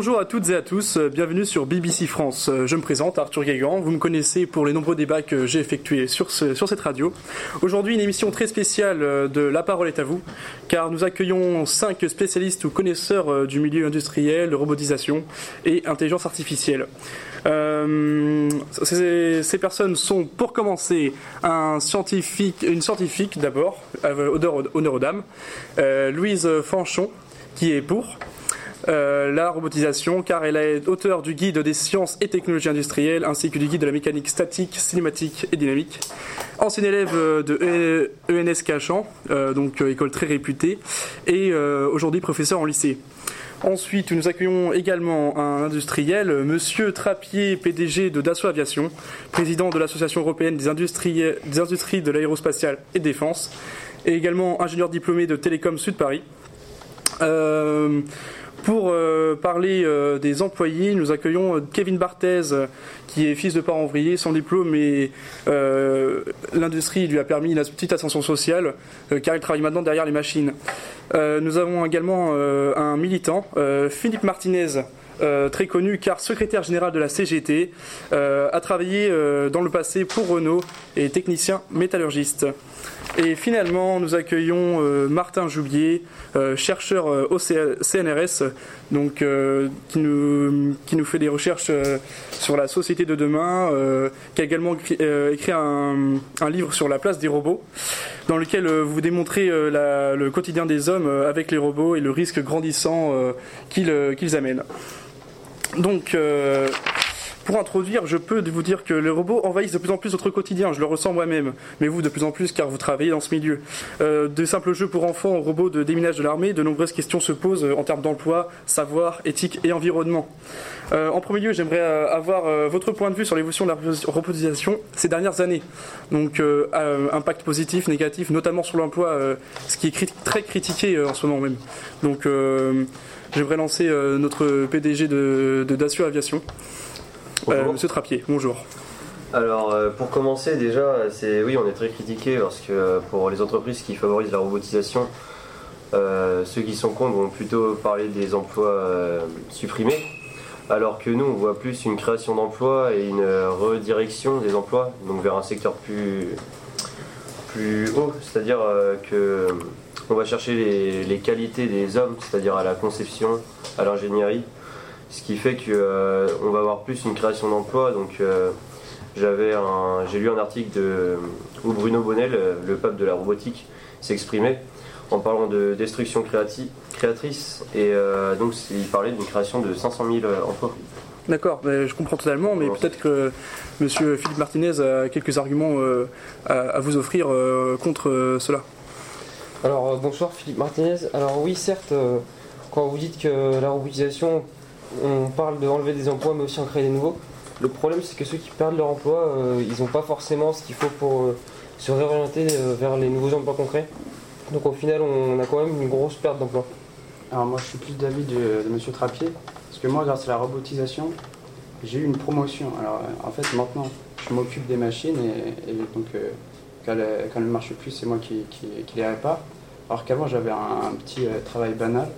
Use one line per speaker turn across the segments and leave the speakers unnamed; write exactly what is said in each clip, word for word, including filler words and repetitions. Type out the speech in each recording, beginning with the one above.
Bonjour à toutes et à tous, bienvenue sur B B C France. Je me présente, Arthur Guégan, vous me connaissez pour les nombreux débats que j'ai effectués sur, ce, sur cette radio. Aujourd'hui, une émission très spéciale de La Parole est à vous, car nous accueillons cinq spécialistes ou connaisseurs du milieu industriel, de robotisation et intelligence artificielle. Euh, ces, ces personnes sont, pour commencer, un scientifique, une scientifique d'abord, honneur, honneur aux dames, euh, Louise Fanchon, qui est pour... Euh, la robotisation, car elle est auteure du guide des sciences et technologies industrielles ainsi que du guide de la mécanique statique, cinématique et dynamique. Ancienne élève de E N S Cachan, euh, donc euh, école très réputée, et euh, aujourd'hui professeur en lycée. Ensuite, nous accueillons également un industriel, Monsieur Trappier, P D G de Dassault Aviation, président de l'Association européenne des industries, des industries de l'aérospatiale et défense, et également ingénieur diplômé de Télécom Sud Paris. Euh, Pour euh, parler euh, des employés, nous accueillons Kevin Barthez, qui est fils de parents ouvriers, sans diplôme, et euh, l'industrie lui a permis une petite ascension sociale, euh, car il travaille maintenant derrière les machines. Euh, nous avons également euh, un militant, euh, Philippe Martinez, Euh, très connu car secrétaire général de la C G T, euh, a travaillé euh, dans le passé pour Renault et technicien métallurgiste. Et finalement, nous accueillons euh, Martin Joubier, euh, chercheur euh, au C N R S, donc, euh, qui, nous, qui nous fait des recherches euh, sur la société de demain, euh, qui a également écrit, euh, écrit un, un livre sur la place des robots, dans lequel euh, vous démontrez euh, la, le quotidien des hommes euh, avec les robots et le risque grandissant euh, qu'ils, euh, qu'ils amènent. Donc, euh, pour introduire, je peux vous dire que les robots envahissent de plus en plus notre quotidien, je le ressens moi-même, mais vous de plus en plus car vous travaillez dans ce milieu. Euh, de simples jeux pour enfants aux robots de déminage de l'armée, de nombreuses questions se posent en termes d'emploi, savoir, éthique et environnement. Euh, en premier lieu, j'aimerais euh, avoir euh, votre point de vue sur l'évolution de la robotisation ces dernières années. Donc, euh, euh, impact positif, négatif, notamment sur l'emploi, euh, ce qui est crit- très critiqué euh, en ce moment même. Donc, euh, j'aimerais lancer euh, notre P D G de, de Dassault Aviation, euh, Monsieur Trappier. Bonjour.
Alors, euh, pour commencer, déjà, c'est, oui, on est très critiqué parce que euh, pour les entreprises qui favorisent la robotisation, euh, ceux qui sont contre vont plutôt parler des emplois euh, supprimés, alors que nous, on voit plus une création d'emplois et une euh, redirection des emplois, donc vers un secteur plus, plus haut, c'est-à-dire euh, que on va chercher les, les qualités des hommes, c'est-à-dire à la conception, à l'ingénierie, ce qui fait qu'on euh, va avoir plus une création d'emplois. Donc, euh, j'avais un, j'ai lu un article de, où Bruno Bonnel, le pape de la robotique, s'exprimait en parlant de destruction créati, créatrice, et euh, donc il parlait d'une création de cinq cent mille emplois.
D'accord, je comprends totalement, mais peut-être que M. Philippe Martinez a quelques arguments euh, à, à vous offrir euh, contre euh, cela.
Alors euh, bonsoir Philippe Martinez. Alors oui, certes, euh, quand vous dites que la robotisation, on parle d'enlever des emplois mais aussi en créer des nouveaux, le problème c'est que ceux qui perdent leur emploi, euh, ils n'ont pas forcément ce qu'il faut pour euh, se réorienter euh, vers les nouveaux emplois concrets. Donc au final on a quand même une grosse perte d'emploi.
Alors moi je suis plus d'avis de, de M. Trappier, parce que moi grâce à la robotisation, j'ai eu une promotion. Alors en fait maintenant je m'occupe des machines et, et donc euh, quand elles, quand elles ne marchent plus c'est moi qui, qui, qui les répare. Alors qu'avant j'avais un, un petit euh, travail banal.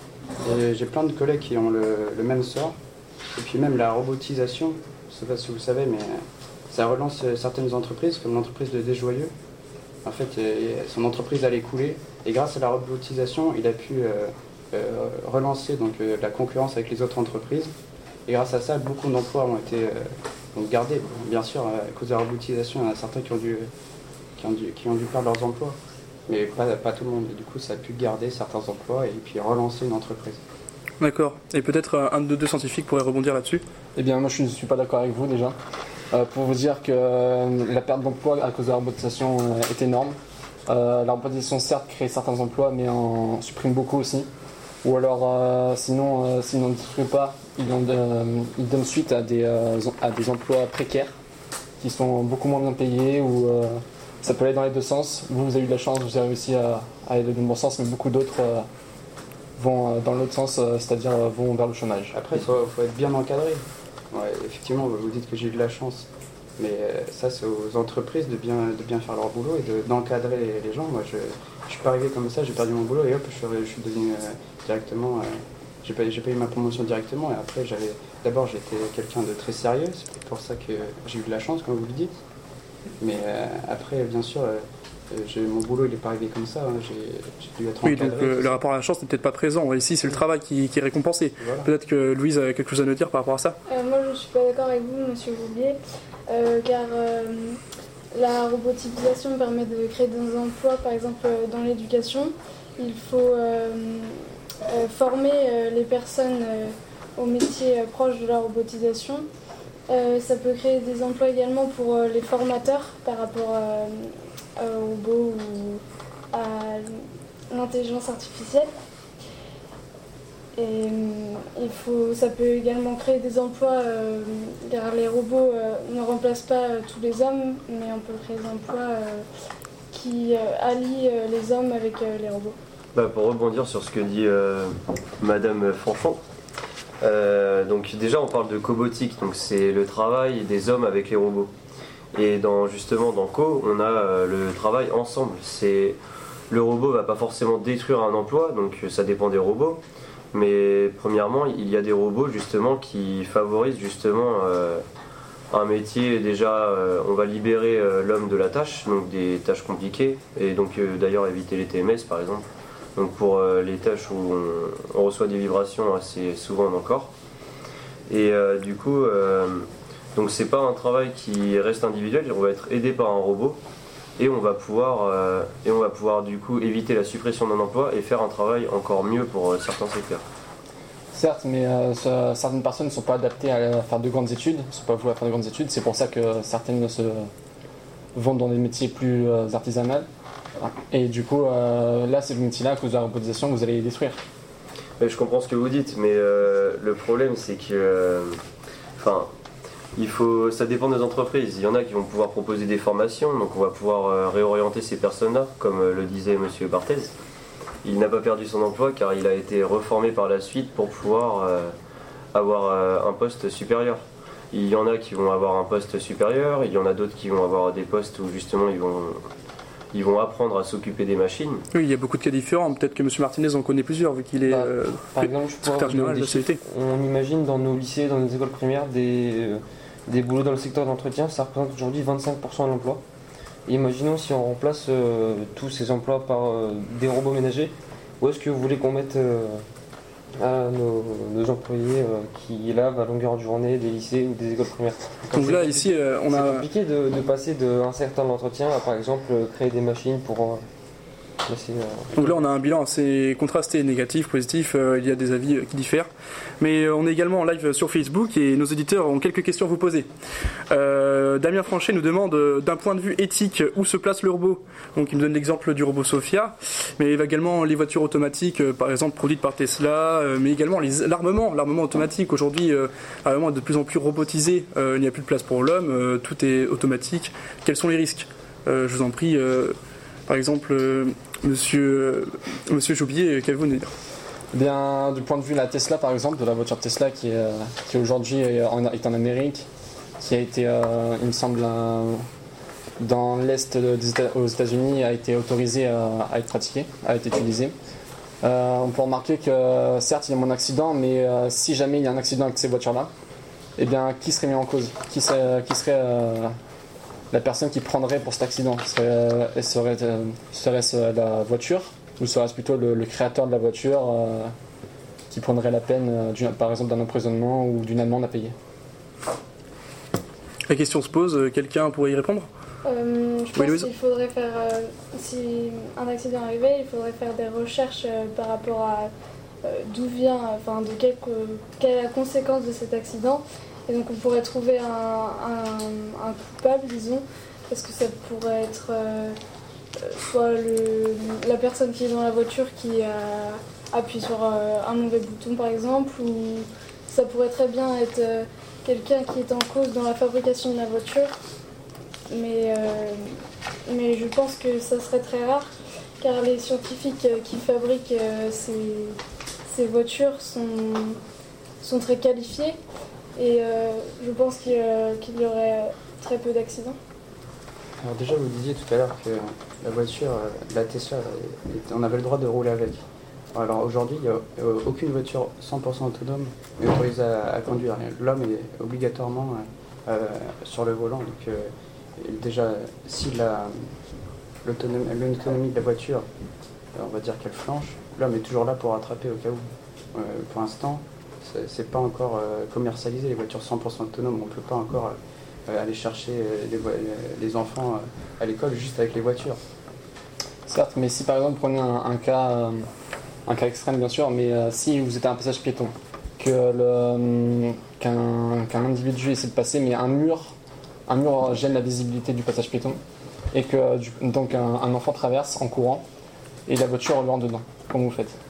Et j'ai plein de collègues qui ont le, le même sort. Et puis même la robotisation, je ne sais pas si vous le savez, mais ça relance certaines entreprises, comme l'entreprise de Desjoyeux. En fait, son entreprise allait couler. Et grâce à la robotisation, il a pu euh, euh, relancer donc, euh, la concurrence avec les autres entreprises. Et grâce à ça, beaucoup d'emplois ont été euh, donc gardés. Bien sûr, à cause de la robotisation, il y en a certains qui ont dû, qui ont dû, qui ont dû perdre leurs emplois. Mais pas, pas tout le monde. Et du coup, ça a pu garder certains emplois et puis relancer une entreprise.
D'accord. Et peut-être un de deux scientifiques pourrait rebondir là-dessus.
Eh bien, moi, je ne suis pas d'accord avec vous déjà. Euh, pour vous dire que euh, la perte d'emploi à cause de la robotisation euh, est énorme. Euh, la robotisation, certes, crée certains emplois, mais en supprime beaucoup aussi. Ou alors, euh, sinon, euh, s'ils n'en détruisent pas, ils donnent, euh, ils donnent suite à des, euh, à des emplois précaires qui sont beaucoup moins bien payés ou... Euh, ça peut aller dans les deux sens. Vous, vous avez eu de la chance, vous avez réussi à, à aller dans le bon sens, mais beaucoup d'autres euh, vont euh, dans l'autre sens, euh, c'est-à-dire euh, vont vers le chômage.
Après, il faut, faut être bien encadré. Ouais, effectivement, vous dites que j'ai eu de la chance, mais euh, ça, c'est aux entreprises de bien, de bien faire leur boulot et de, d'encadrer les, les gens. Moi, je ne suis pas arrivé comme ça, j'ai perdu mon boulot et hop, je suis, je suis devenu euh, directement euh, j'ai pas, j'ai pas eu ma promotion directement et après j'avais d'abord j'étais quelqu'un de très sérieux, c'est peut-être pour ça que j'ai eu de la chance comme vous le dites. Mais euh, après bien sûr euh, j'ai, mon boulot il est pas arrivé comme ça, hein. j'ai, j'ai dû être
Oui,
encadré.
donc euh, le rapport à la chance n'est peut-être pas présent. Ici, c'est le travail qui, qui est récompensé.
Voilà.
Peut-être que Louise a quelque chose à nous dire par rapport à ça.
Euh, moi, je ne suis pas d'accord avec vous, monsieur Roubier, euh, car euh, la robotisation permet de créer des emplois, par exemple euh, dans l'éducation. Il faut euh, euh, former euh, les personnes euh, aux métiers euh, proches de la robotisation. Euh, ça peut créer des emplois également pour euh, les formateurs par rapport euh, aux robots ou à l'intelligence artificielle. Et euh, il faut, ça peut également créer des emplois, euh, car les robots euh, ne remplacent pas euh, tous les hommes, mais on peut créer des emplois euh, qui euh, allient euh, les hommes avec euh, les robots.
Bah, pour rebondir sur ce que dit euh, Madame Fanchon, euh, donc déjà on parle de cobotique, donc c'est le travail des hommes avec les robots. Et dans, justement dans Co, on a euh, le travail ensemble. C'est, le robot va pas forcément détruire un emploi, donc ça dépend des robots. Mais premièrement, il y a des robots justement qui favorisent justement euh, un métier. Déjà, euh, on va libérer euh, l'homme de la tâche, donc des tâches compliquées, et donc euh, d'ailleurs éviter les T M S par exemple. Donc pour euh, les tâches où on, on reçoit des vibrations assez souvent dans le corps. Et euh, du coup, euh, donc c'est pas un travail qui reste individuel, on va être aidé par un robot. Et on va pouvoir, euh, et on va pouvoir du coup éviter la suppression d'un emploi et faire un travail encore mieux pour euh, certains secteurs.
Certes, mais euh, ce- certaines personnes ne sont pas adaptées à faire de grandes études, ne sont pas vouées à faire de grandes études. C'est pour ça que certaines se vont dans des métiers plus euh, artisanaux. Et du coup, euh, là, ces métiers-là, à cause de la robotisation, vous allez les détruire.
Mais je comprends ce que vous dites, mais euh, le problème c'est que, euh, enfin, il faut, ça dépend des entreprises. Il y en a qui vont pouvoir proposer des formations, donc on va pouvoir euh, réorienter ces personnes-là, comme euh, le disait Monsieur Barthez. Il n'a pas perdu son emploi car il a été reformé par la suite pour pouvoir euh, avoir euh, un poste supérieur. Il y en a qui vont avoir un poste supérieur, il y en a d'autres qui vont avoir des postes où justement ils vont, ils vont apprendre à s'occuper des machines.
Oui, il y a beaucoup de cas différents. Peut-être que M. Martinez en connaît plusieurs, vu qu'il est
Bah,
euh,
Par exemple, je pourrais
secrétaire
vous
général de
donner
la
des
C E T.
chiffres. On imagine dans nos lycées, dans nos écoles primaires, des, euh, des boulots dans le secteur d'entretien, ça représente aujourd'hui vingt-cinq pour cent de l'emploi. Et imaginons si on remplace euh, tous ces emplois par euh, des robots ménagers, où est-ce que vous voulez qu'on mette euh, à nos, nos employés euh, qui lavent à longueur de journée des lycées ou des écoles primaires?
Donc
C'est
là,
compliqué-
ici, euh, on
c'est
a.
compliqué de, de passer d'un certain entretien à par exemple euh, créer des machines pour euh, laisser, euh,
Donc là, on a un bilan assez contrasté, négatif, positif. euh, il y a des avis euh, qui diffèrent. Mais euh, on est également en live sur Facebook et nos auditeurs ont quelques questions à vous poser. Euh, Damien Franchet nous demande, euh, d'un point de vue éthique, où se place le robot. Donc il me donne l'exemple du robot Sophia, mais également les voitures automatiques, euh, par exemple produites par Tesla, euh, mais également les, l'armement, l'armement automatique. Aujourd'hui, euh, l'armement est de plus en plus robotisé. Euh, il n'y a plus de place pour l'homme. euh, tout est automatique. Quels sont les risques? Euh, Je vous en prie. euh, par exemple, euh, Monsieur, euh, Monsieur Joubier, qu'avez-vous à nous dire?
Eh bien, du point de vue de la Tesla, par exemple, de la voiture Tesla qui, est, euh, qui aujourd'hui est en, est en Amérique, qui a été, euh, il me semble, un- dans l'Est des Éta- aux États-Unis, a été autorisée à, à être pratiquée, a été utilisée. Euh, on peut remarquer que, certes, il y a moins d'accidents, mais euh, si jamais il y a un accident avec ces voitures-là, eh bien, qui serait mis en cause? Qui serait, qui serait euh, la personne qui prendrait pour cet accident? Serait, euh, serait, euh, serait-ce la voiture? Ou serait-ce plutôt le, le créateur de la voiture euh, qui prendrait la peine, euh, d'une- par exemple, d'un emprisonnement ou d'une amende à payer?
La question se pose, euh, quelqu'un pourrait y répondre?
Euh, je
Oui,
pense
Louise.
qu'il faudrait faire, euh, si un accident arrivait, il faudrait faire des recherches euh, par rapport à euh, d'où vient, enfin de quelle, quelle est la conséquence de cet accident. Et donc on pourrait trouver un, un- un coupable, disons, parce que ça pourrait être euh, soit le, la personne qui est dans la voiture qui a appuyé sur euh, un mauvais bouton par exemple, ou ça pourrait très bien être euh, quelqu'un qui est en cause dans la fabrication de la voiture. Mais, euh, mais je pense que ça serait très rare, car les scientifiques euh, qui fabriquent euh, ces, ces voitures sont, sont très qualifiés, et euh, je pense qu'il, euh, qu'il y aurait très peu d'accidents.
Alors déjà, vous disiez tout à l'heure que la voiture, euh, la Tesla, elle- on avait le droit de rouler avec. Alors aujourd'hui, il n'y a euh, aucune voiture cent pour cent autonome est autorisée à, à conduire. L'homme est obligatoirement euh, euh, sur le volant. Donc euh, déjà, si la, l'autonomie, l'autonomie de la voiture, euh, on va dire qu'elle flanche, l'homme est toujours là pour rattraper au cas où. Euh, pour l'instant, c'est, c'est pas encore euh, commercialisé les voitures cent pour cent autonomes. On ne peut pas encore euh, aller chercher euh, les, vo- les enfants euh, à l'école juste avec les voitures.
Certes, mais si par exemple prenez un, un cas, euh, un cas extrême bien sûr, mais euh, si vous êtes à un passage piéton, que le, euh, qu'un, qu'un individu essaie de passer, mais un mur, un mur gêne la visibilité du passage piéton, et que du- donc un, un enfant traverse en courant, et la voiture lui rentre dedans, comment vous faites?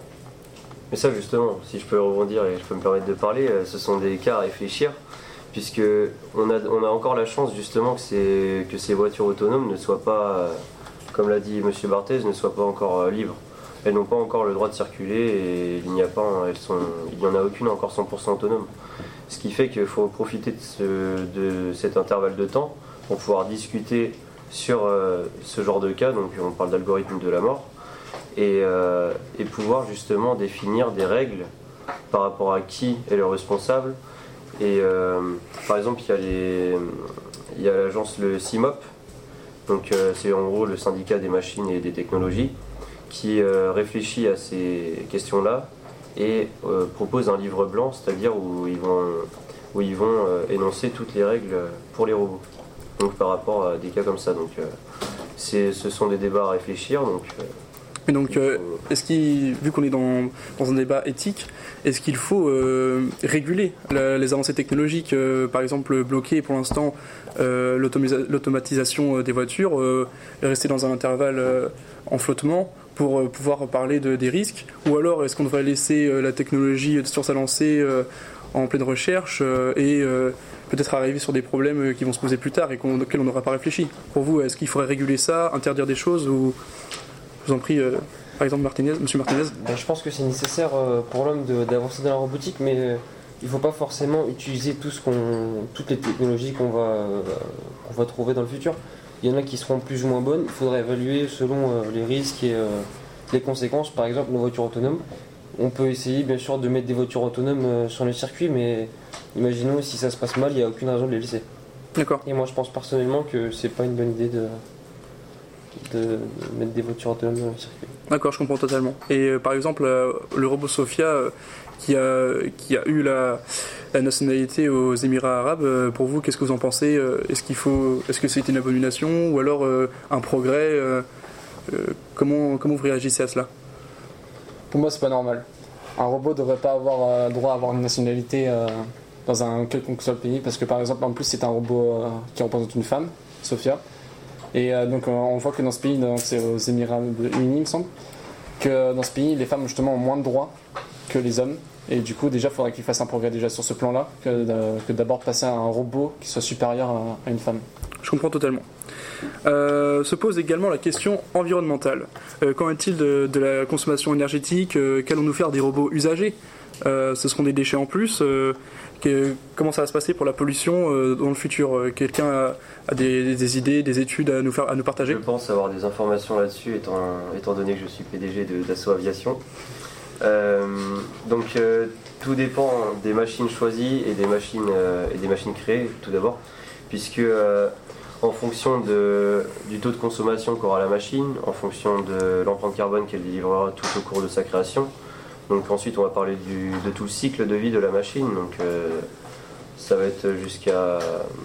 Mais ça justement, si je peux rebondir et je peux me permettre de parler, euh, ce sont des cas à réfléchir, puisque on a, on a encore la chance justement que ces, que ces voitures autonomes ne soient pas, euh, comme l'a dit monsieur Barthez, ne soient pas encore euh, libres. Elles n'ont pas encore le droit de circuler et il n'y a pas, elles sont, il n'y en a aucune encore cent pour cent autonome. Ce qui fait qu'il faut profiter de, ce, de cet intervalle de temps pour pouvoir discuter sur euh, ce genre de cas, donc on parle d'algorithme de la mort, et, euh, et pouvoir justement définir des règles par rapport à qui est le responsable. Et euh, par exemple, il y a, les, il y a l'agence, le C I M O P, donc euh, c'est en gros le syndicat des machines et des technologies, qui euh, réfléchit à ces questions-là et euh, propose un livre blanc, c'est-à-dire où ils vont, où ils vont euh, énoncer toutes les règles pour les robots, donc par rapport à des cas comme ça. Donc euh, c'est, ce sont des débats à réfléchir. Donc, euh,
Mais donc, euh, est-ce qu'il, vu qu'on est dans, dans un débat éthique, est-ce qu'il faut euh, réguler la- les avancées technologiques, euh, par exemple bloquer pour l'instant euh, l'automisa- l'automatisation euh, des voitures, euh, rester dans un intervalle euh, en flottement pour euh, pouvoir parler de, des risques, ou alors est-ce qu'on devrait laisser euh, la technologie sur sa lancée euh, en pleine recherche euh, et euh, peut-être arriver sur des problèmes euh, qui vont se poser plus tard et qu'on, auxquels on n'aura pas réfléchi. Pour vous, est-ce qu'il faudrait réguler ça, interdire des choses, ou je vous en prie, euh, par exemple Martinez, Monsieur Martinez.
Ben, je pense que c'est nécessaire euh, pour l'homme de- d'avancer dans la robotique, mais euh, il ne faut pas forcément utiliser tout ce qu'on, toutes les technologies qu'on va, euh, qu'on va trouver dans le futur. Il y en a qui seront plus ou moins bonnes, il faudra évaluer selon euh, les risques et euh, les conséquences. Par exemple, nos voitures autonomes, on peut essayer bien sûr de mettre des voitures autonomes euh, sur les circuits, mais imaginons si ça se passe mal, il n'y a aucune raison de les laisser.
D'accord.
Et moi je pense personnellement que c'est pas une bonne idée de, de mettre des voitures autonomes dans le circuit.
D'accord, je comprends totalement. Et euh, par exemple, euh, le robot Sophia, euh, qui, a, qui a eu la, la nationalité aux Émirats Arabes, euh, pour vous, qu'est-ce que vous en pensez? Euh, Est-ce qu'il faut, est-ce que c'était une abomination ou alors euh, un progrès? euh, euh, comment, comment vous réagissez à cela?
Pour moi, c'est pas normal. Un robot ne devrait pas avoir euh, droit à avoir une nationalité euh, dans un quelconque seul pays, parce que par exemple, en plus, c'est un robot euh, qui représente une femme, Sophia. Et euh, donc, euh, on voit que dans ce pays, donc, c'est aux Émirats Unis, il me semble, que dans ce pays, les femmes justement ont moins de droits que les hommes. Et du coup, déjà, il faudrait qu'ils fassent un progrès déjà sur ce plan-là, que, de- que d'abord de passer à un robot qui soit supérieur à, à une femme.
Je comprends totalement. Euh, se pose également la question environnementale. Euh, qu'en est-il de, de la consommation énergétique? euh, Qu'allons-nous faire des robots usagés? Euh, ce seront des déchets en plus. euh, que- comment ça va se passer pour la pollution euh, dans le futur? Euh, Quelqu'un a, a des, des idées, des études à nous, faire, à nous partager?
je pense avoir des informations là-dessus, étant, étant donné que je suis P D G de Dassault Aviation. Euh, donc euh, tout dépend des machines choisies et des machines, euh, et des machines créées, tout d'abord, puisque euh, en fonction de, du taux de consommation qu'aura la machine, en fonction de l'empreinte carbone qu'elle délivrera tout au cours de sa création, donc ensuite on va parler du, de tout le cycle de vie de la machine, donc euh, ça va être jusqu'à...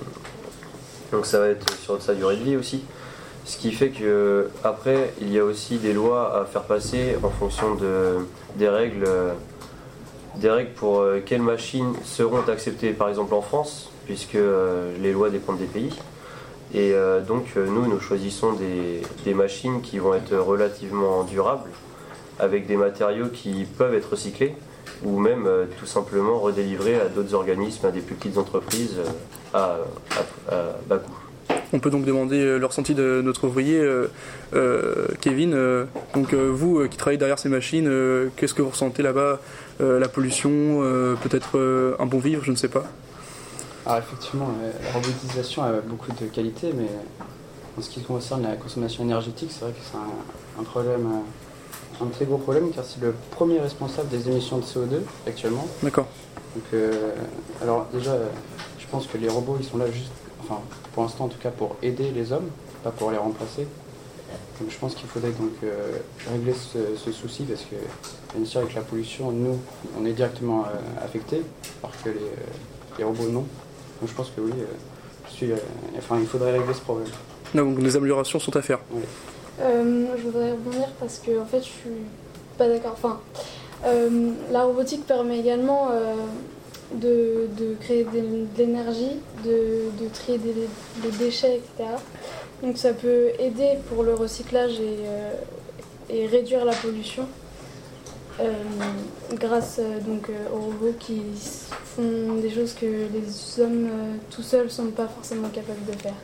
Donc ça va être sur sa durée de vie aussi. Ce qui fait que après il y a aussi des lois à faire passer en fonction de, des règles, euh, des règles pour euh, quelles machines seront acceptées par exemple en France, puisque euh, les lois dépendent des pays. Et euh, donc euh, nous, nous choisissons des, des machines qui vont être relativement durables, avec des matériaux qui peuvent être recyclés, ou même euh, tout simplement redélivrés à d'autres organismes, à des plus petites entreprises euh, à, à, à bas coût.
On peut donc demander euh, le ressenti de notre ouvrier, euh, euh, Kevin. Euh, donc euh, vous euh, qui travaillez derrière ces machines, euh, qu'est-ce que vous ressentez là-bas? Euh, La pollution, euh, peut-être euh, un bon vivre, je ne sais pas.
Alors effectivement, euh, la robotisation a beaucoup de qualités, mais en ce qui concerne la consommation énergétique, c'est vrai que c'est un, un problème euh, un très gros problème car c'est le premier responsable des émissions de C O deux actuellement.
D'accord.
Donc, euh, alors déjà, euh, je pense que les robots ils sont là juste, enfin pour l'instant en tout cas pour aider les hommes, pas pour les remplacer. Donc je pense qu'il faudrait donc euh, régler ce, ce souci parce que bien sûr avec la pollution, nous on est directement euh, affectés, alors que les, euh, les robots non. Donc je pense que oui, euh, je suis, euh, enfin il faudrait régler ce problème.
Donc des améliorations sont à faire.
Oui.
Euh, je voudrais rebondir parce que en fait je suis pas d'accord. Enfin, euh, la robotique permet également euh, de, de créer de, de l'énergie, de, de trier des, des déchets, et cetera. Donc ça peut aider pour le recyclage et, euh, et réduire la pollution euh, grâce euh, donc, euh, aux robots qui font des choses que les hommes euh, tout seuls ne sont pas forcément capables de faire.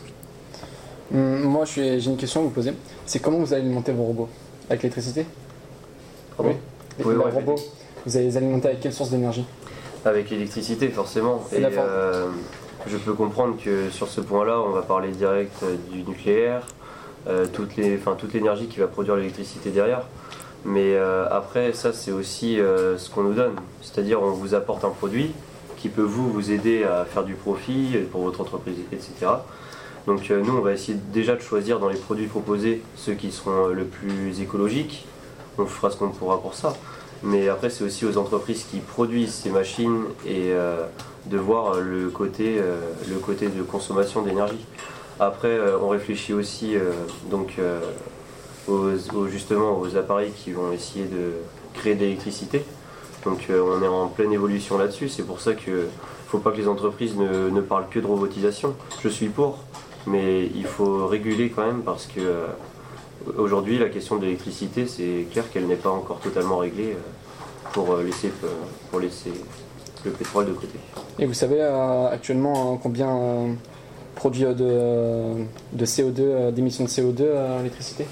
Hum, Moi, je suis- j'ai une question à vous poser. C'est comment vous allez alimenter vos robots? Avec l'électricité?
Pardon
Les
Oui,
les
ouais,
robots, vous allez les alimenter avec quelle source d'énergie?
Avec l'électricité, forcément.
C'est
Et
la forme.
euh, je peux comprendre que sur ce point-là, on va parler direct euh, du nucléaire, euh, toute les, enfin, toute l'énergie qui va produire l'électricité derrière. Mais euh, après, ça, c'est aussi euh, ce qu'on nous donne. C'est-à-dire, on vous apporte un produit qui peut vous, vous aider à faire du profit pour votre entreprise, et cetera. Donc euh, nous, on va essayer déjà de choisir dans les produits proposés ceux qui seront euh, le plus écologiques. On fera ce qu'on pourra pour ça. Mais après, c'est aussi aux entreprises qui produisent ces machines et euh, de voir le côté, euh, le côté de consommation d'énergie. Après, euh, on réfléchit aussi euh, donc, euh, aux, aux- justement aux appareils qui vont essayer de créer de l'électricité. Donc euh, on est en pleine évolution là-dessus. C'est pour ça qu'il ne faut pas que les entreprises ne, ne parlent que de robotisation. Je suis pour, mais il faut réguler quand même parce que euh, aujourd'hui, la question de l'électricité, c'est clair qu'elle n'est pas encore totalement réglée euh, pour euh, laisser, euh, pour laisser le pétrole de côté.
Et vous savez euh, actuellement euh, combien euh, produit euh, de, de C O deux, euh, d'émissions de C O deux à l'électricité?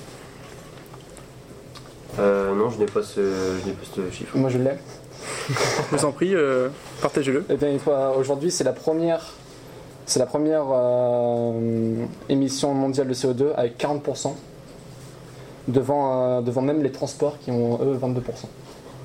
Euh, non, je n'ai pas ce, je n'ai pas ce chiffre.
Moi je l'ai.
Je vous en prie, euh, partagez-le.
Eh bien, il faut- aujourd'hui, c'est la première, c'est la première euh, émission mondiale de C O deux avec quarante pour cent, devant, euh, devant même les transports qui ont eux vingt-deux pour cent.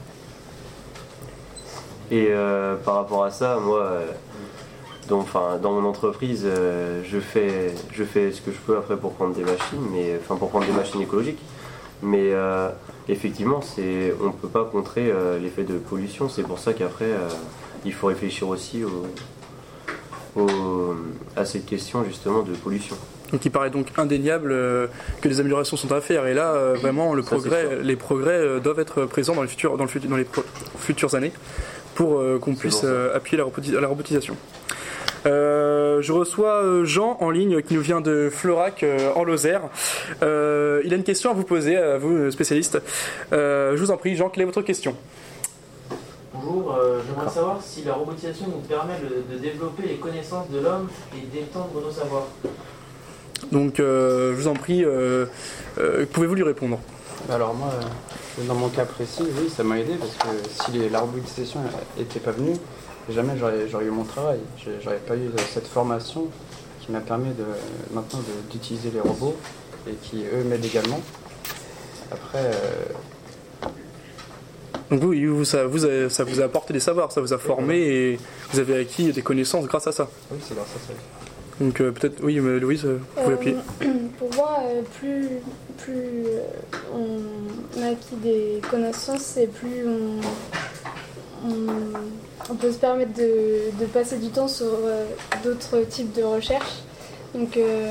Et euh, par rapport à ça, moi, euh, donc, enfin, dans mon entreprise, euh, je, fais, je fais ce que je peux après pour prendre des machines, mais, enfin, pour prendre des machines écologiques. Mais euh, effectivement, c'est, on ne peut pas contrer euh, l'effet de pollution. C'est pour ça qu'après, euh, il faut réfléchir aussi au, au- à cette question justement de pollution.
Donc il paraît donc indéniable euh, que des améliorations sont à faire. Et là, euh, vraiment, le
Ça, c'est
progrès,
sûr.
les progrès euh, doivent être présents dans les, futurs, dans le futur- dans les pro- futures années pour euh, qu'on
C'est
puisse
bon, ça.
euh, appuyer la, roboti- la robotisation. Euh, je reçois euh, Jean en ligne qui nous vient de Florac euh, en Lozère. Euh, il a une question à vous poser, à vous spécialistes. Euh, je vous en prie, Jean, quelle est votre question?
Bonjour, euh, j'aimerais savoir si la robotisation nous permet de, de développer les connaissances de l'homme et d'étendre nos savoirs.
Donc euh, je vous en prie, euh, euh, pouvez-vous lui répondre?
Alors moi, euh, dans mon cas précis, oui, ça m'a aidé parce que si les- la robotisation n'était pas venue, jamais j'aurais j'aurais eu mon travail. J'ai- J'aurais pas eu cette formation qui m'a permis de, maintenant de- d'utiliser les robots et qui, eux, m'aident également. Après, euh,
Donc oui, vous, ça, vous a, ça vous a apporté des savoirs, ça vous a formé et vous avez acquis des connaissances grâce à ça.
oui, c'est grâce à ça.
Donc euh, peut-être, oui, mais Louise, euh, vous pouvez appuyer.
Euh, pour moi, euh, plus, plus euh, on a acquis des connaissances et plus on, on, on peut se permettre de, de passer du temps sur euh, d'autres types de recherches. Donc, euh,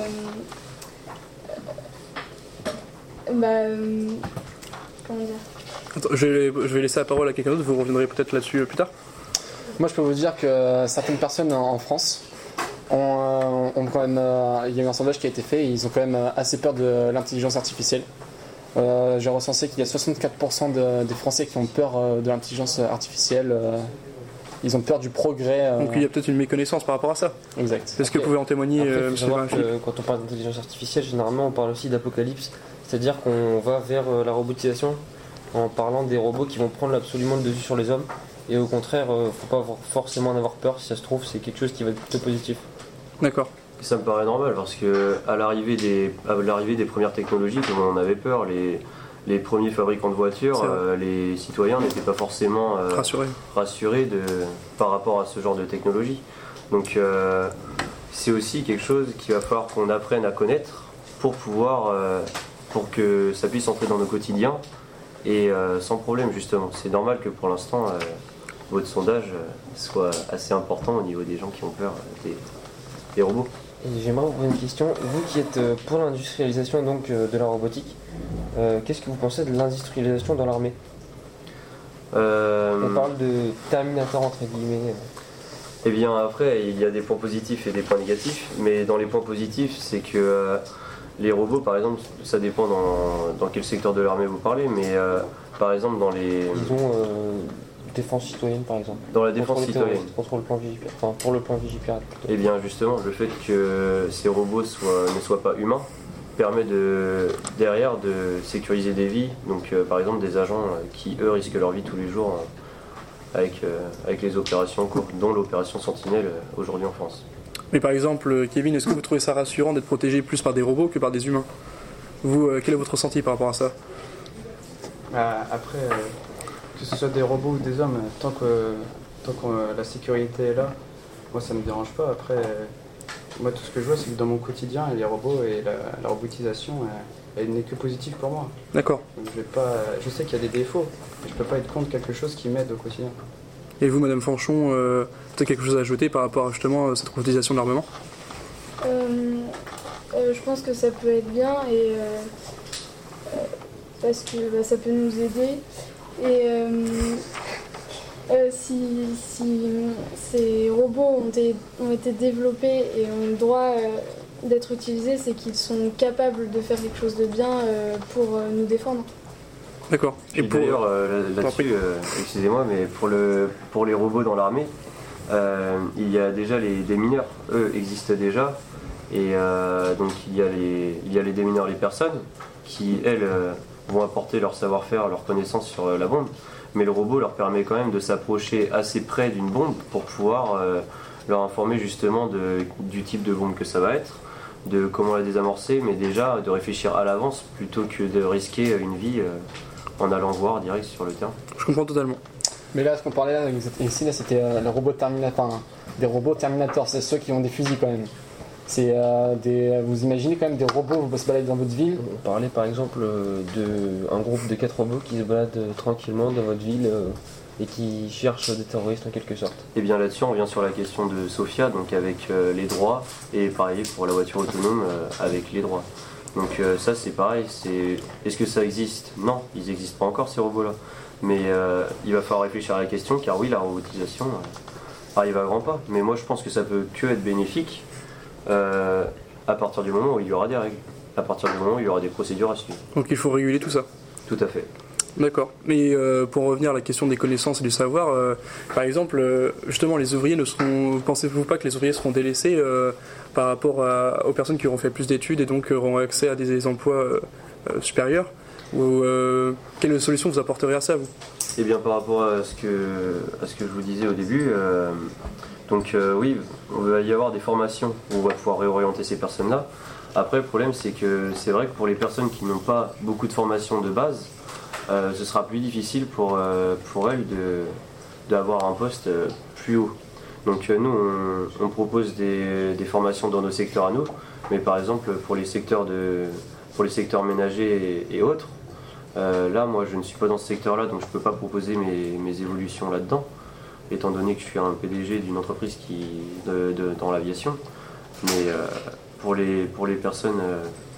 bah, euh, comment dire?
Attends, je, vais, je vais laisser la parole à quelqu'un d'autre, vous reviendrez peut-être là-dessus euh, plus tard.
Moi, je peux vous dire que euh, certaines personnes en, en France ont, euh, ont quand même, euh, il y a eu un sondage qui a été fait et ils ont quand même euh, assez peur de l'intelligence artificielle. Euh, J'ai recensé qu'il y a soixante-quatre pour cent de- des Français qui ont peur euh, de l'intelligence artificielle. euh, ils ont peur du progrès. euh,
Donc il y a peut-être une méconnaissance par rapport à ça.
Exact.
Est-ce que vous pouvez en témoigner,
Après, il
euh,
faut
monsieur
savoir
Philippe
que quand on parle d'intelligence artificielle, généralement on parle aussi d'apocalypse, c'est-à-dire qu'on va vers euh, la robotisation en parlant des robots qui vont prendre absolument le dessus sur les hommes. Et au contraire, euh, faut pas avoir- forcément en avoir peur, si ça se trouve, c'est quelque chose qui va être plutôt positif.
D'accord.
Ça me paraît normal parce que à l'arrivée des, à l'arrivée des premières technologies, comme on en avait peur, les, les premiers fabricants de voitures, euh, les citoyens n'étaient pas forcément euh,
rassurés,
rassurés de, par rapport à ce genre de technologie. Donc euh, c'est aussi quelque chose qu'il va falloir qu'on apprenne à connaître pour pouvoir, euh, pour que ça puisse entrer dans nos quotidiens et euh, sans problème justement. C'est normal que pour l'instant euh, votre sondage euh, soit assez important au niveau des gens qui ont peur des, des robots.
Et j'aimerais vous poser une question. Vous qui êtes euh, pour l'industrialisation donc euh, de la robotique, euh, qu'est-ce que vous pensez de l'industrialisation dans l'armée?
euh,
On parle de Terminator entre guillemets.
Eh bien après, il y a des points positifs et des points négatifs, mais dans les points positifs, c'est que euh, les robots, par exemple, ça dépend dans, dans quel secteur de l'armée vous parlez, mais euh, par exemple dans les...
Disons euh, défense citoyenne par exemple.
Dans la défense
contre les
citoyenne.
terroristes, contre le plan Vigipirate, enfin pour le plan Vigipirate plutôt.
Eh bien justement, le fait que ces robots soient, ne soient pas humains permet de, derrière de sécuriser des vies, donc euh, par exemple des agents euh, qui eux risquent leur vie tous les jours euh, avec, euh, avec les opérations en cours, dont l'opération Sentinelle euh, aujourd'hui en France.
Mais par exemple, Kevin, est-ce que vous trouvez ça rassurant d'être protégé plus par des robots que par des humains? Vous, euh, quel est votre ressenti par rapport à ça?
Bah, après, euh, que ce soit des robots ou des hommes, tant que, tant que euh, la sécurité est là, moi ça me dérange pas. Après, euh, moi tout ce que je vois, c'est que dans mon quotidien, les robots et la, la robotisation, euh, elle n'est que positive pour moi.
D'accord.
Donc, je vais pas, je sais qu'il y a des défauts, mais je peux pas être contre quelque chose qui m'aide au quotidien.
Et vous, Madame Fanchon, euh, peut-être quelque chose à ajouter par rapport à justement à cette robotisation de l'armement?
Euh, euh, je pense que ça peut être bien et euh, euh, parce que bah, ça peut nous aider. Et euh, euh, si, si ces robots ont été, ont été développés et ont le droit euh, d'être utilisés, c'est qu'ils sont capables de faire quelque chose de bien euh, pour euh, nous défendre.
D'accord.
Et, et pour... d'ailleurs, euh, là-dessus, euh, excusez-moi, mais pour, le, pour les robots dans l'armée, euh, il y a déjà les démineurs. Eux existent déjà. Et euh, donc il y, a les, il y a les démineurs, les personnes, qui, elles, euh, vont apporter leur savoir-faire, leur connaissance sur euh, la bombe. Mais le robot leur permet quand même de s'approcher assez près d'une bombe pour pouvoir euh, leur informer justement de, du type de bombe que ça va être, de comment la désamorcer, mais déjà de réfléchir à l'avance plutôt que de risquer une vie euh, en allant voir direct sur le terrain.
Je comprends totalement.
Mais là, ce qu'on parlait là, ici, là, c'était euh, le robot Terminator, enfin, des robots Terminator, c'est ceux qui ont des fusils quand même. C'est euh, des, vous imaginez quand même des robots, vous pouvez se balader dans votre ville.
On parlait par exemple d'un groupe de quatre robots qui se baladent euh, tranquillement dans votre ville euh, et qui cherchent des terroristes en quelque sorte.
Et bien là-dessus, on revient sur la question de Sophia, donc avec euh, les droits, et pareil pour la voiture autonome euh, avec les droits. Donc euh, ça c'est pareil, c'est... est-ce que ça existe? Non, ils n'existent pas encore ces robots-là. Mais euh, il va falloir réfléchir à la question, car oui, la robotisation euh, arrive à grands pas. Mais moi je pense que ça peut que être bénéfique euh, à partir du moment où il y aura des règles, à partir du moment où il y aura des procédures à suivre.
Donc il faut réguler tout ça.
Tout à fait.
D'accord. Mais euh, pour revenir à la question des connaissances et du savoir, euh, par exemple, euh, justement, les ouvriers ne seront. Pensez-vous pas que les ouvriers seront délaissés euh, par rapport à, aux personnes qui auront fait plus d'études et donc auront accès à des, des emplois euh, euh, supérieurs? Ou euh, quelle solution vous apporterez à ça, vous?
Eh bien, par rapport à ce que, à ce que je vous disais au début, euh, donc euh, oui, il va y avoir des formations où on va pouvoir réorienter ces personnes-là. Après, le problème, c'est que c'est vrai que pour les personnes qui n'ont pas beaucoup de formation de base, Euh, ce sera plus difficile pour, euh, pour elles de, d'avoir un poste euh, plus haut. Donc euh, nous, on, on propose des, des formations dans nos secteurs à nous, mais par exemple pour les secteurs, de, pour les secteurs ménagers et, et autres, euh, là moi je ne suis pas dans ce secteur-là, donc je ne peux pas proposer mes, mes évolutions là-dedans, étant donné que je suis un P D G d'une entreprise qui, de, de, dans l'aviation. Mais euh, pour, les, pour les personnes... Euh,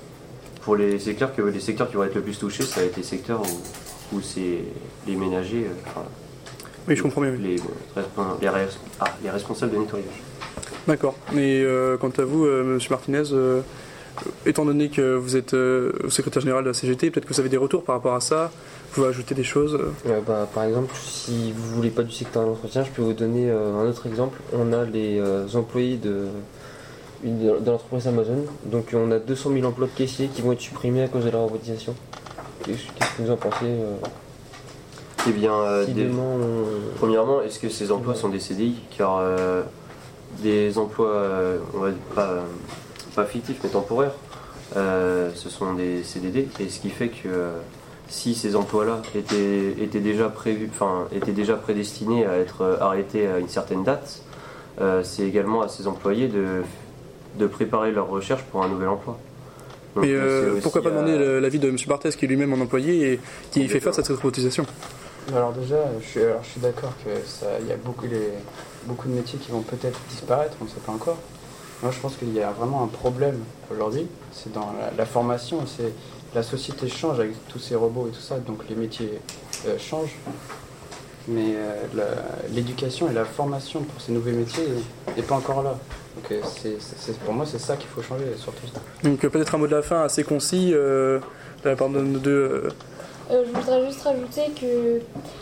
Pour les, c'est clair que les secteurs qui vont être le plus touchés, ça va être les secteurs où, où c'est les ménagers, euh, enfin,
oui, je comprends bien.
Les, les, ah, les responsables de nettoyage.
D'accord. Et euh, quant à vous, euh, Monsieur Martinez, euh, étant donné que vous êtes euh, secrétaire général de la C G T, peut-être que vous avez des retours par rapport à ça, vous pouvez ajouter des choses
euh, bah, Par exemple, si vous voulez pas du secteur de l'entretien, je peux vous donner euh, un autre exemple. On a les euh, employés de... de l'entreprise Amazon, donc on a deux cent mille emplois de caissiers qui vont être supprimés à cause de la robotisation. Qu'est-ce que vous en pensez euh...
Eh bien, euh,
si
des...
demain, on...
premièrement, est-ce que ces emplois ouais. sont des C D I? Car euh, des emplois, euh, on va dire pas, pas fictifs mais temporaires, euh, ce sont des C D D, et ce qui fait que euh, si ces emplois-là étaient, étaient déjà prévus, enfin étaient déjà prédestinés à être arrêtés à une certaine date, euh, c'est également à ces employés de, de préparer leur recherche pour un nouvel emploi. Donc,
Mais euh, pourquoi pas demander
à...
l'avis de M. Barthès, qui est lui-même un employé et qui fait face à cette robotisation?
Alors déjà, je suis, alors, je suis d'accord que ça, il y a beaucoup, les, beaucoup de métiers qui vont peut-être disparaître, on ne sait pas encore. Moi, je pense qu'il y a vraiment un problème aujourd'hui, c'est dans la, la formation, c'est la société change avec tous ces robots et tout ça, donc les métiers euh, changent. Mais euh, la, l'éducation et la formation pour ces nouveaux métiers n'est pas encore là. Donc euh, c'est, c'est, pour moi, c'est ça qu'il faut changer, surtout.
Donc euh, peut-être un mot de la fin assez concis euh, de la part de nos deux.
Euh, je voudrais juste rajouter que, euh,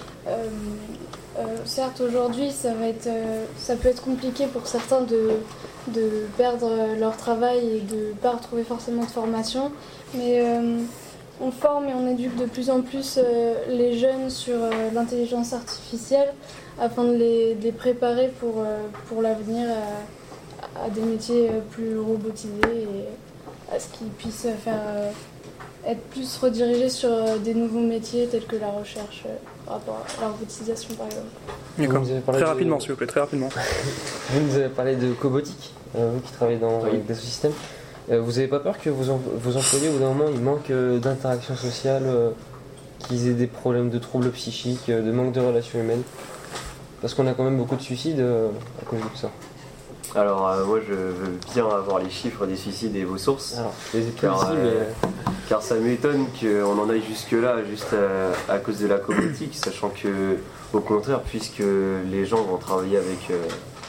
euh, certes, aujourd'hui, ça va être, euh, ça peut être compliqué pour certains de, de perdre leur travail et de ne pas retrouver forcément de formation, mais euh, on forme et on éduque de plus en plus euh, les jeunes sur euh, l'intelligence artificielle afin de les, de les préparer pour, euh, pour l'avenir à, à des métiers plus robotisés et à ce qu'ils puissent faire... Euh, être plus redirigé sur des nouveaux métiers tels que la recherche euh, par rapport à la robotisation par exemple.
D'accord. Très
de...
rapidement s'il vous plaît, très rapidement.
Vous nous avez parlé de cobotique, euh, vous qui travaillez dans
Oui.
des sous-systèmes. Euh, vous n'avez pas peur que vos, em- vos employés au bout d'un moment ils manquent euh, d'interaction sociale, euh, qu'ils aient des problèmes de troubles psychiques, euh, de manque de relations humaines? Parce qu'on a quand même beaucoup de suicides euh, à cause de tout ça.
Alors euh, moi je veux bien avoir les chiffres des suicides et vos sources.
Alors, je les ai plus
Car,
ici,
euh,
mais...
Car ça m'étonne qu'on en aille jusque-là, juste à, à cause de la cobotique, sachant que, au contraire, puisque les gens vont travailler avec, euh,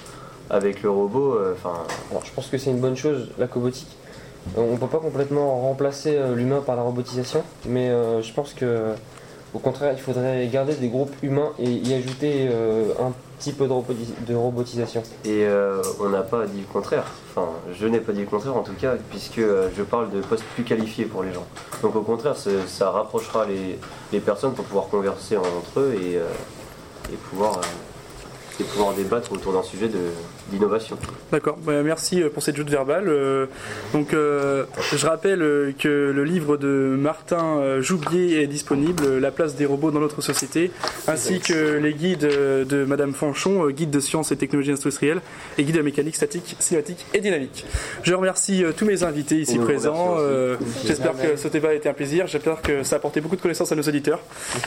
avec le robot, enfin. Euh,
Alors, je pense que c'est une bonne chose, la cobotique. Euh, on ne peut pas complètement remplacer euh, l'humain par la robotisation, mais euh, je pense que, au contraire, il faudrait garder des groupes humains et y ajouter euh, un petit peu de, roboti- de robotisation.
et euh, on n'a pas dit le contraire. Enfin, je n'ai pas dit le contraire en tout cas, puisque euh, je parle de postes plus qualifiés pour les gens. Donc au contraire, c'est- ça rapprochera les, les personnes pour pouvoir converser entre eux et, euh, et, pouvoir, euh, et pouvoir débattre autour d'un sujet de, d'innovation.
D'accord, bah, merci pour cette joute verbale. Euh, donc, euh, je rappelle euh, que le livre de Martin euh, Joublier est disponible, La place des robots dans notre société, ainsi que les guides euh, de Madame Fanchon, euh, guide de sciences et technologies industrielles, et guide de mécanique statique, cinématique et dynamique. Je remercie euh, tous mes invités ici
Et nous
présents.
remercions
Euh, j'espère que ce débat a été un plaisir. J'espère que ça a apporté beaucoup de connaissances à nos auditeurs.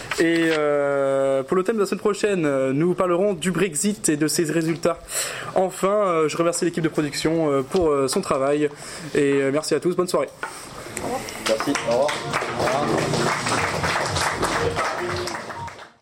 Et euh, pour le thème de la semaine prochaine, euh, nous parlerons du Brexit et de ses résultats. Enfin, euh, je remercie l'équipe de production euh, pour euh, son travail et euh, merci à tous, bonne soirée.
Merci, au revoir.